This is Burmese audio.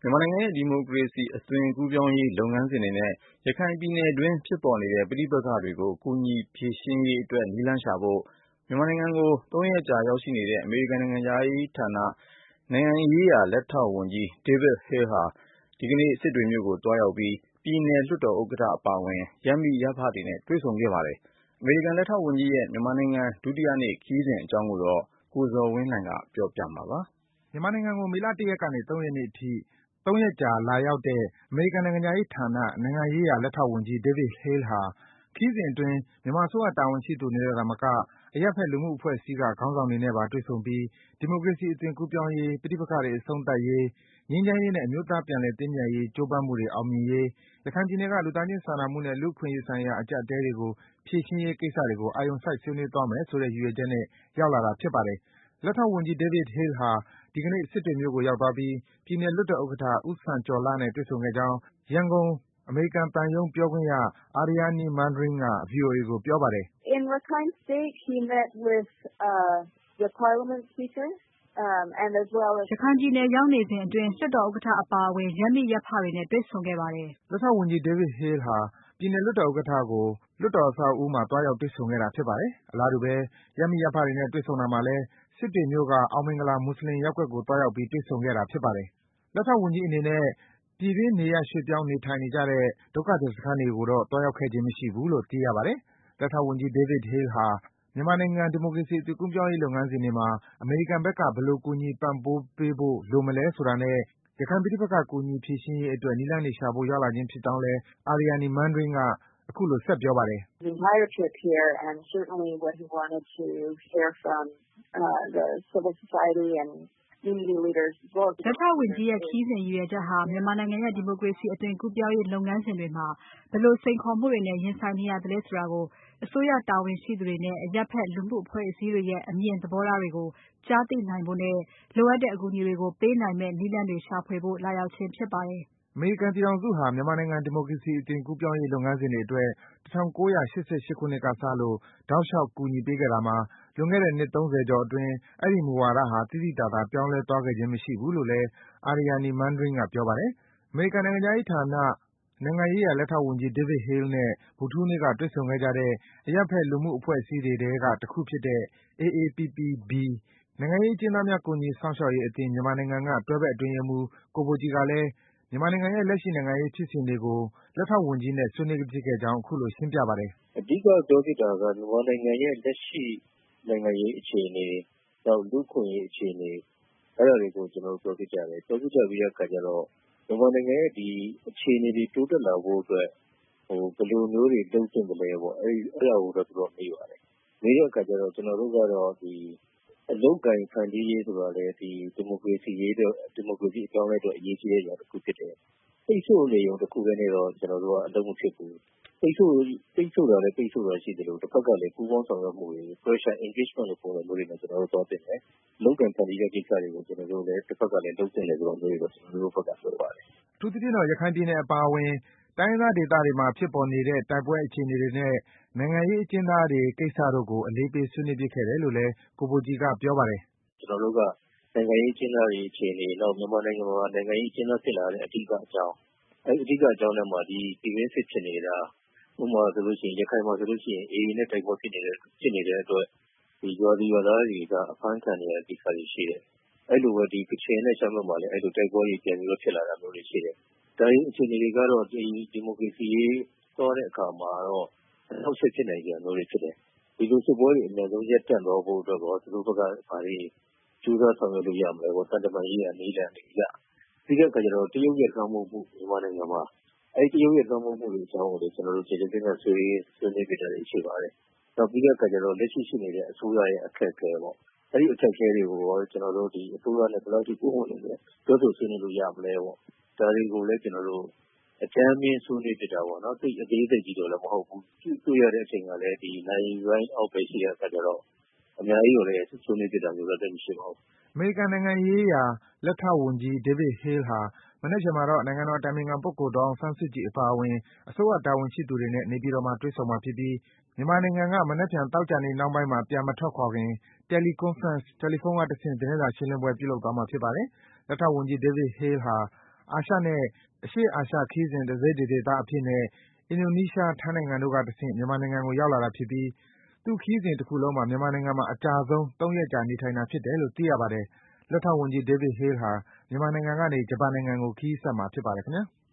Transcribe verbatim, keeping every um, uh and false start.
မြန်မာနိုင်ငံရဲ့ဒီမိုကရေစီအသွင်ကူးပြောင်းရေးလုပ်ငန်းစဉ်တွေနဲ့ရခိုင်ပြည်နယ်တွင်းဖြစ်ပေါ်နေတဲ့ပဋိပက္ခတွေကိုကူညီဖြေရှင်းရေးအတွက်နည်းလမ်းရှာဖို့မြန်မာနိုင်ငံကိုသုံးရက်ကြာရောက်ရှိနေတဲ့အမေရိကန်နိုင်ငံသားရေးဌာနနိုင်ငံရေးရာလက်ထောက်ဝန်ကြီး David Hale ဟာဒီကနေ့စစ်တွေမြို့ကိုတွားရောက်ပြီးပြည်နယ်လွှတ်တော်ဥက္ကဋ္ဌအပါအဝင်ရပ်မိရပ်ဖတွေနဲ့တွေ့ဆုံခဲ့ပါတယ်။အမေရိကန်လက်ထောက်ဝန်ကြီးရဲ့မြန်မာနိုင်ငံဒုတိယနေ့ခရီးစဉ်အကြောင်းကိုတော့ကိုဇော်ဝင်းလှိုင်ကပြောပြမှာပါ။မြန်မာနိုင်ငံကိုမေလ ၁ ရက်ကနေ ၃ ရက်နေ့အထိသုံးရက်ကြာလာရောက်တဲ့အမေရိကန်နိုင်ငံခြားရေးဌာနနိုင်ငံရေးရာလက်ထောက်ဝန်ကြီး David Hale ဟာခရီးစဉ်အတွင်းမြန်မာအစိုးရတာဝန်ရှိသူတွေနဲ့သာမကအရပ်ဖက်လူမှုအဖွဲ့အစည်းကခေါင်းဆောင်တွေနဲ့ပါတွေ့ဆုံပြီးဒီမိုကရေစီအသွင်ကူးပြောင်းရေး၊ပဋိပက္ခတွေအဆုံးသတ်ရေး၊ငြိမ်းချမ်းရေးနဲ့အမျိုးသားပြန်လည်သင့်မြတ်ရေးကြိုးပမ်းမှုတွေအောင်မြင်ရေး၊ရခိုင်ပြည်နယ်ကလူသားချင်းစာနာမှုနဲ့လူ့အခွင့်အရေးဆိုင်ရာအကျပ်အတည်းတွေကိုဖြေရှင်းရေးကိစ္စတွေကိုအာရုံစိုက်ဆွေးနွေးသွားမယ်ဆိုတဲ့ရည်ရွယ်ချက်နဲ့ရောက်လာတာဖြစ်ပါတယ်။လက်ထောက်ဝန်ကြီး David Hale ဟာဒီကနေ့စစ်တွေမြို့ကိုရောက်သွားပြီးပြည်နယ်လွှတ်တော်ဥက္ကဋ္ဌဦးစံကျော်လှနဲ့တွေ့ဆုံခဲ့ကြောင်းရန်ကုန်အမေရိကန်သံရုံးပြောခွင့်ရ Aryani Manring က ဗွီအိုအေကိုပြောပါတယ်။ “In Rakhine State, he met with uh, the Parliament Speaker, um, and as well as ရခိုင်ပြည်နယ်ရောက်နေစဉ်အတွင်းလွှတ်တော်ဥက္ကဋ္ဌအပါအဝင်ရပ်မိရပ်ဖတွေနဲ့တွေ့ဆုံခဲ့ပါတယ်။ ” လက်ထောက်ဝန်ကြီး David Hale ဟာပြည်နယ်လွှတ်တော်ဥက္ကဋ္ဌကိုလွှတ်တော်အဆောက်အဦးမှာသွားရောက်တွေ့ဆုံခဲ့တာဖြစ်ပါတယ်။အလားတူပဲရပ်မိရပ်ဖတွေနဲ့တွေ့ဆုံတာမှာလည်းစစ်တွေမြို့ကအောင်မင်္ဂလာမွတ်ဆလင်ရပ်ကွက်ကိုသွားရောက်ပြီးတွေ့ဆုံခဲ့တာဖြစ်ပါတယ်။လက်ထောက်ဝန်ကြီးအနေနဲ့ပြည်တွင်းနေရပ်ရွှေ့ပြောင်းနေထိုင်နေကြတဲ့ဒုက္ခသည်စခန်းတွေကိုတော့သွားရောက်ခဲ့ခြင်းမရှိဘူးလို့သိရပါတယ်။လက်ထောက်ဝန်ကြီး David Hale ဟာမြန်မာနိုင်ငံဒီမိုကရေစီအသွင်ကူးပြောင်းရေးလုပ်ငန်းစဉ်တွေမှာအမေရိကန်ဘက်ကဘယ်လိုကူညီပံ့ပိုးပေးဖို့လိုမလဲဆိုတာနဲ့ရခိုင်ပဋိပက္ခကူညီဖြေရှင်းရေးအတွက်နည်းလမ်းတွေရှာဖို့ရောက်လာခြင်းဖြစ်ကြောင်းလည်း Aryani Manring ကအခုလိုဆက်ပြောပါတယ်။ “The entire trip here and certainly what he wanted to hear from uh, the civil society and community leaders as well as လက်ထောက်ဝန်ကြီးရဲ့ခရီးစဉ်ရည်ရွယ်ချက်ဟာမြန်မာနိုင်ငံရဲ့ဒီမိုကရေစီအသွင်ကူးပြောင်းရေးလုပ်ငန်းစဉ်တွေမှာဘယ်လိုစိန်ခေါ်မှုတွေနဲ့ရင်ဆိုင်နေရသလဲဆိုတာကိုအစိုးရတာဝန်ရှိသူတွေနဲ့အရပ်ဖက်လူမှုအဖွဲ့အစည်းတွေရဲ့အမြင်သဘောထားတွေကိုကြားသိနိုင်ဖို့နဲ့လိုအပ်တဲ့အကူအညီတွေကိုပေးနိုင်မယ့်နည်းလမ်းတွေရှာဖွေဖို့လာရောက်ခြင်းဖြစ်ပါတယ်။ ” အမေရိကန်ပြည်ထောင်စုဟာမြန်မာနိုင်ငံဒီမိုကရေစီအသွင်ကူးပြောင်းရေးလုပ်ငန်းစဉ်တွေအတွက်၁၉၈၈ ခုနှစ်ကစလို့တောက်လျှောက်ကူညီပေးခဲ့တာမှာလွန်ခဲ့တဲ့နှစ် ၃၀ ကျော်အတွင်းအဲဒီမူဝါဒဟာသိသိသာသာပြောင်းလဲသွားခဲ့ခြင်းမရှိဘူးလို့လည်း Aryani Manring ကပြောပါတယ်။အမေရိကန်နိုင်ငံခြားရေးဌာနနိုင်ငံရေးရာလက်ထောက်ဝန်ကြီး David Hale နဲ့ဗုဒ္ဓဟူးနေ့ကတွေ့ဆုံခဲ့ကြတဲ့အရပ်ဖက်လူမှုအဖွဲ့အစည်းတွေထဲကတခုဖြစ်တဲ့ အေအေပီပီဘီ နိုင်ငံရေးအကျဉ်းသားများကူညီစောင့်ရှောက်ရေးအသင်းမြန်မာနိုင်ငံကတွဲဘက်အတွင်းရေးမှူးကိုဘိုကြည်ကလည်းမြန်မာနိုင်ငံရဲ့လက်ရှိနိုင်ငံရေးဖြစ်စဉ်တွေကိုလက်ထောက်ဝန်ကြီးနဲ့ဆွေးနွေးဖြစ်ခဲ့ကြောင်းအခုလိုရှင်းပြပါတယ်။“အဓိကပြောဖြစ်တာကမြန်မာနိုင်ငံရဲ့လက်ရှိနိုင်ငံရေးအခြေအနေ၊နောက်လူ့အခွင့်အရေးအခြေအနေအဲဒါတွေကိုကျနော်တို့ပြောဖြစ်ကြတယ်။ပြောဖြစ်ကြပြီးတဲ့အခါကျတော့မြန်မာနိုင်ငံရဲ့ဒီအခြေအနေတွေတိုးတက်လာဖို့အတွက်ဘယ်လိုမျိုးတွေလုပ်သင့်သလဲပေါ့အဲဒါကိုတော့သူတို့မေးပါတယ်။မေးတဲ့အခါကျတော့ကျနော်တို့ကတော့ဒီအလုပ်အကိုင်ဖန်တီးရေးဆိုတာလည်းဒီဒီမိုကရေစီရေးအတွက်ဒီမိုကရေစီအပြောင်းအလဲအတွက်အရေးကြီးတဲ့အရာတစ်ခုဖြစ်တယ်။ပိတ်ဆို့နေုံတစ်ခုပဲနဲ့တော့ကျနော်တို့ကအလုပ်မဖြစ်ဘူး။ပိတ်ဆို့ပိတ်ဆို့တာလည်းပိတ်ဆို့တာရှိတယ်လို့တစ်ဖက်ကလည်းပူးပေါင်းဆောင်ရွက်မှုတွေ pressure engagement လို့ပုံစံမျိုးတွေနဲ့ကျနော်တို့သွားတင်တယ်။အလုပ်အကိုင်ဖန်တီးတဲ့ကိစ္စတွေကိုကျနော်တို့လည်းတစ်ဖက်ကလည်းလုပ်တင်တယ်ဆိုတာမျိုးတွေတော့ကျနော်တို့ဘက်ကပြောပါတယ်။ ” အထူးသဖြင့်တော့ရခိုင်ပြည်နယ်အပါအဝင်တိုင်းရင်းသားဒေသတွေမှာဖြစ်ပေါ်နေတဲ့တိုက်ပွဲအခြေအနေတွေနဲ့နိုင်ငံရေးအကျဉ်းသားတွေကိစ္စတို့ကိုအလေးပေးဆွေးနွေးဖြစ်ခဲ့တယ်လို့လည်းကိုဘိုကြည်ကပြောပါတယ်။“ကျနော်တို့ကနိုင်ငံရေးအကျဉ်းသားတွေအခြေအနေနောက်မြန်မာနိုင်ငံမှာနိုင်ငံရေးအကျဉ်းသားဖြစ်လာတဲ့အဓိကအကြောင်းအဲဒီအဓိကအကြောင်းထဲမှာဒီပြည်တွင်းစစ်ဖြစ်နေတာဥပမာဆိုလို့ရှိရင်ရခိုင်မှာဆိုလို့ရှိရင်အေအေနဲ့တိုက်ပွဲဖြစ်နေတဲ့ဖြစ်နေတဲ့အတွက်ဒီရွာသူရွာသားတွေကအဖမ်းခံနေရတဲ့ကိစ္စတွေရှိတယ်။အဲလိုပဲဒီကချင်နဲ့ရှမ်းဘက်မှာလည်းအဲလိုတိုက်ပွဲတွေပြန်ပြီးတော့ဖြစ်လာတာမျိုးတွေရှိတယ်။ဒါရေးအခြေအနေတွေကတော့ဒီဒီမိုကရေစီရေးသွားတဲ့အခါမှာတော့အနှောက်အယှက်ဖြစ်နိုင်ကြမျိုးတွေဖြစ်တယ်။ဒီလိုစစ်ပွဲတွေအများဆုံးရပ်တန့်သွားဖို့အတွက်တော့သူတို့ဘက်ကဘာတွေကြိုးစားဆောင်ရွက်လို့ရမလဲပေါ့တန်တမာရေးရနည်းလမ်းတွေရပြီးတဲ့အခါကျတော့တရုတ်ရဲ့လွှမ်းမိုးမှုမြန်မာနိုင်ငံမှာအဲဒီတရုတ်ရဲ့လွှမ်းမိုးမှုတွေအကြောင်းကိုလည်းကျနော်တို့ကျေကျေပြန့်ပြန့်ဆွေးနွေးဆွေးနွေးကြတာတွေရှိပါတယ်။နောက်ပြီးတဲ့အခါကျတော့လက်ရှိရှိနေတဲ့အစိုးရရဲ့အခက်အခဲပေါ့အဲဒီအခက်အခဲတွေကိုရောကျနော်တို့ဒီအစိုးရနဲ့ဘယ်လောက်ထိပုံမှန်နေလဲပြောဆိုဆွေးနွေးလို့ရမလဲပေါ့ဒါတွေကိုလည်းကျနော်တို့အကြမ်းမြင့်ဆွေးနွေးဖြစ်တာပေါ့နော်သိအသေးစိတ်ကြီးတော့လည်းမဟုတ်ဘူးတွေ့ရတဲ့အချိန်ကလည်းဒီနိုင်ရိုင်းအောက်ပဲရှိတဲ့အခါကျတော့အများကြီးတော့လည်းဆွေးနွေးဖြစ်တာမျိုးတော့တိတ်မရှိပါဘူး။အမေရိကန်နိုင်ငံရေးရာလက်ထောက်ဝန်ကြီး David Hale ဟာမနက်ဖြန်မှာတော့နိုင်ငံတော်အတိုင်ပင်ခံပုဂ္ဂိုလ်ဒေါ်အောင်ဆန်းစုကြည်အပါအဝင်အစိုးရတာဝန်ရှိသူတွေနဲ့နေပြည်တော်မှာတွေ့ဆုံမှာဖြစ်ပြီးမြန်မာနိုင်ငံကမနက်ဖြန်သောကြာနေ့နှောင်းပိုင်းမှာပြန်မထွက်ခွာခင် Teleconference တယ်လီဖုန်းကတဆင့်သတင်းစာရှင်းလင်းပွဲပြုလုပ်သွားမှာဖြစ်ပါတယ်။လက်ထောက်ဝန်ကြီး David Hale ဟာအာရှနဲ့ အရှေ့အာရှခရီးစဉ် တစိတ်တဒေသအဖြစ်နဲ့ အင်ဒိုနီးရှား၊ ထိုင်းနိုင်ငံတို့ကတဆင့် မြန်မာနိုင်ငံကို ရောက်လာတာဖြစ်ပြီး သူ့ခရီးစဉ်တခုလုံးမှာ မြန်မာနိုင်ငံမှာ အကြာဆုံး သုံးရက်ကြာ နေထိုင်တာဖြစ်တယ်လို့ သိရပါတယ်။ လက်ထောက်ဝန်ကြီး David Hale ဟာ မြန်မာနိုင်ငံကနေ ဂျပန်နိုင်ငံကို ခရီးဆက်မှာ ဖြစ်ပါတယ်ခင်ဗျား။